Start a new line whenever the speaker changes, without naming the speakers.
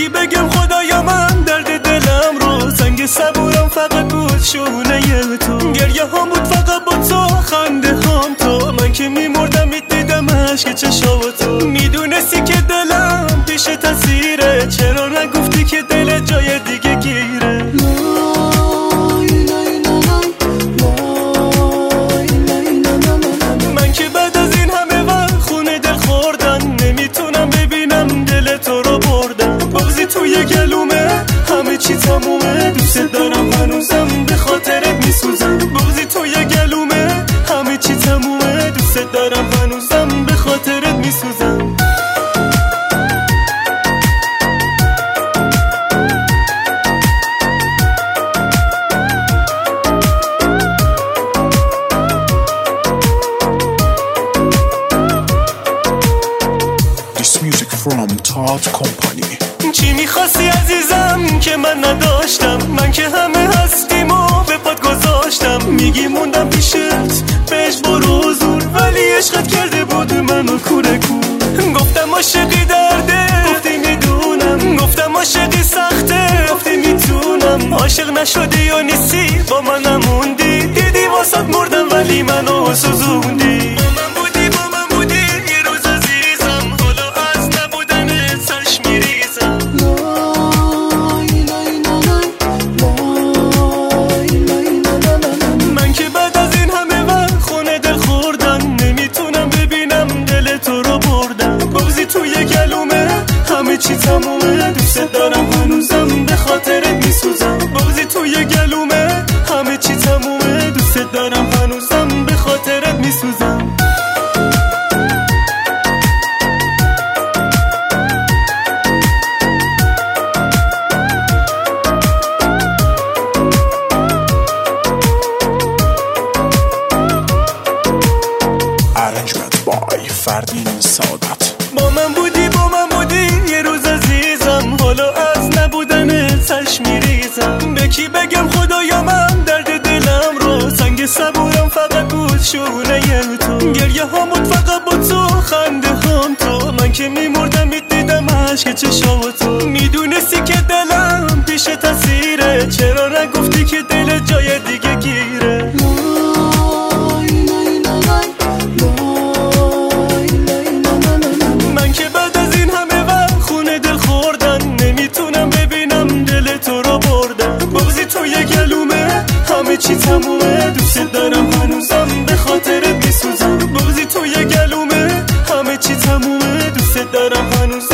کی بگم خدایا من درد دلم رو، سنگ صبورم فقط بود شونه تو، گریه هم بود فقط با تو، خنده هم تو، من که میمردم میدیدم عشق چشاتو، میدونستی که دلم پیش تاثیره، چرا نگفتی که دل جای دیگه گیره؟ من که بعد از این همه وقت خونه دل خوردن، نمیتونم ببینم دل تو رو بردن، بغضی توی گلومه همه چی تمومه، دوست دارم هنوزم به خاطرت میسوزم، بغضی توی گلومه همه چی تمومه، دوست دارم هنوزم به خاطرت میسوزم.
From Todd Company.
چی میخواستی عزیزم که من نداشتم، من که همه هستیم و به پات گذاشتم، میگی موندم پیشت بهش برو زور، ولی عشقت کرده بود منو کوره کور، گفتم عاشقی درده گفتی میدونم، گفتم عاشقی سخته گفتی میتونم، عاشق نشدی و نیستی با من نموندی، دیدی واسات مردم ولی منو سوزوندی. چی تمومه، دوست دارم هنوزم به خاطرت میسوزم، بغضی توی گلومه همه چی تمومه، دوست دارم هنوزم به خاطرت میسوزم.
Arrangement by فردین سعادت.
با من بودی یه روز عزیزم، حالا از نبودن چشم میریزم، به کی بگم خدایا من درد دلم رو، سنگ صبورم فقط بود شونه تو، گریه هم بود فقط با تو، خنده هم تو، من که میمردم میدیدم عشق چشاتو، میدونستی که دلم پیش تاثیره، چرا نگفتی که دل جای دیگه گیره؟ چی تمومه، دوست دارم هنوزم به خاطرت میسوزم، بغضی توی گلومه همه چی تمومه، دوست دارم هنوزم